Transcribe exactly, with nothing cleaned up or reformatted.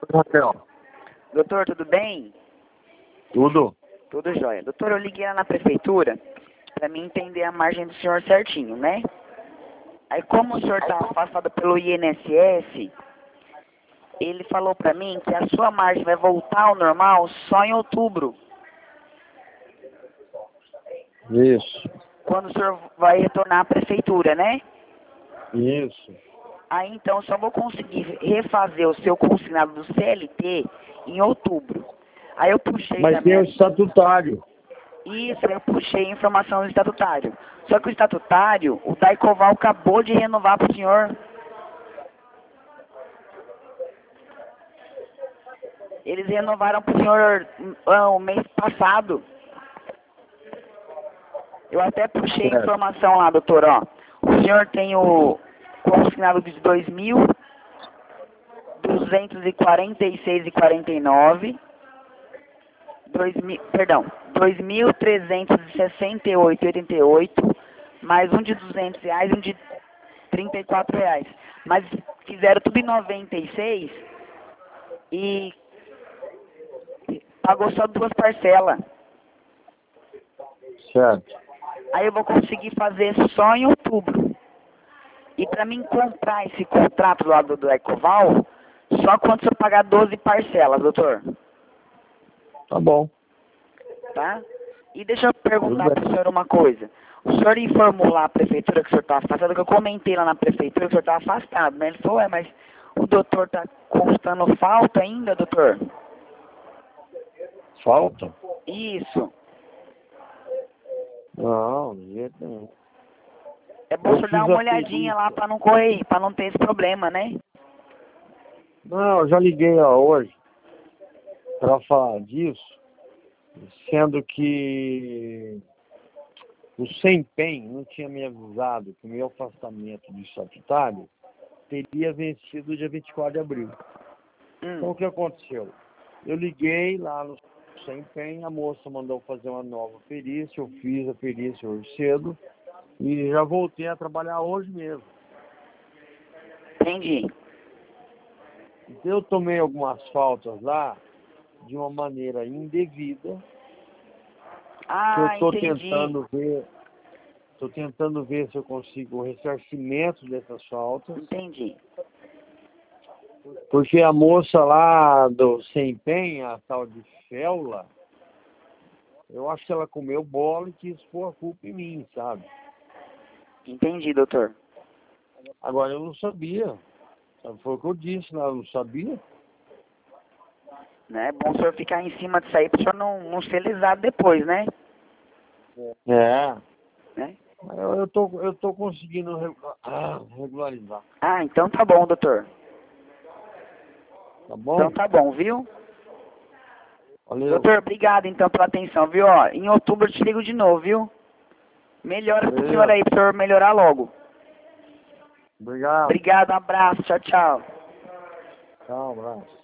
Raquel. Doutor, tudo bem? Tudo? Tudo jóia. Doutor, eu liguei lá na prefeitura para mim entender a margem do senhor certinho, né? Aí como o senhor está afastado pelo I N S S, ele falou para mim que a sua margem vai voltar ao normal só em outubro, Isso. quando o senhor vai retornar à prefeitura, né? Isso. Aí então eu só vou conseguir refazer o seu consignado do C L T em outubro. Aí eu puxei Mas da tem minha... o estatutário. Isso, eu puxei a informação do estatutário. Só que o estatutário, o Daicoval acabou de renovar para o senhor. Eles renovaram para o senhor ah, o mês passado. Eu até puxei a Certo. informação lá, doutor, ó. O senhor tem o consignado de dois mil duzentos e quarenta e seis reais e quarenta e nove centavos. Dois mil, perdão, dois mil trezentos e sessenta e oito reais e oitenta e oito centavos, mais um de duzentos reais e um de trinta e quatro reais. Mas fizeram tudo em noventa e seis e pagou só duas parcelas. Certo. Aí eu vou conseguir fazer só em outubro. E para mim comprar esse contrato lá do, do Ecoval, só quando você pagar doze parcelas, doutor. Tá bom. Tá? E deixa eu perguntar Tudo para o bem. senhor uma coisa. O senhor informou lá a prefeitura que o senhor está afastado, que eu comentei lá na prefeitura que o senhor está afastado, né? Ele falou, é, mas o doutor está constando falta ainda, doutor? Falta? Isso. Não, de jeito nenhum. É bom o Eu senhor fiz dar uma a olhadinha lá perícia. para não correr, para não ter esse problema, né? Não, eu já liguei ó, hoje para falar disso, sendo que o SEMPEM não tinha me avisado que o meu afastamento do estatutário teria vencido dia vinte e quatro de abril. Então, Hum, o que aconteceu? Eu liguei lá no SEMPEM, a moça mandou fazer uma nova perícia, eu fiz a perícia hoje cedo e já voltei a trabalhar hoje mesmo. entendi. Então, eu tomei algumas faltas lá de uma maneira indevida, que eu Ah, estou entendi. tentando ver, estou tentando ver se eu consigo o ressarcimento dessas faltas, Entendi. porque a moça lá do SEMPEM, a tal de Féula, eu acho que ela comeu bola e quis pôr a culpa em mim, sabe? Entendi, doutor. Agora, eu não sabia. Sabe, foi o que eu disse lá, eu não sabia. Né? É bom o senhor ficar em cima disso aí para o senhor não, não ser lesado depois, né? É. né? Eu, eu, tô, eu tô conseguindo regula- ah, regularizar. Ah, então tá bom, doutor. Tá bom? Então tá bom, viu? Valeu. Doutor, obrigado então pela atenção, viu? Ó, em outubro eu te ligo de novo, viu? Melhora pro senhor Valeu. aí, pro senhor melhorar logo. Obrigado. Obrigado, um abraço, tchau, tchau. Tchau, um abraço.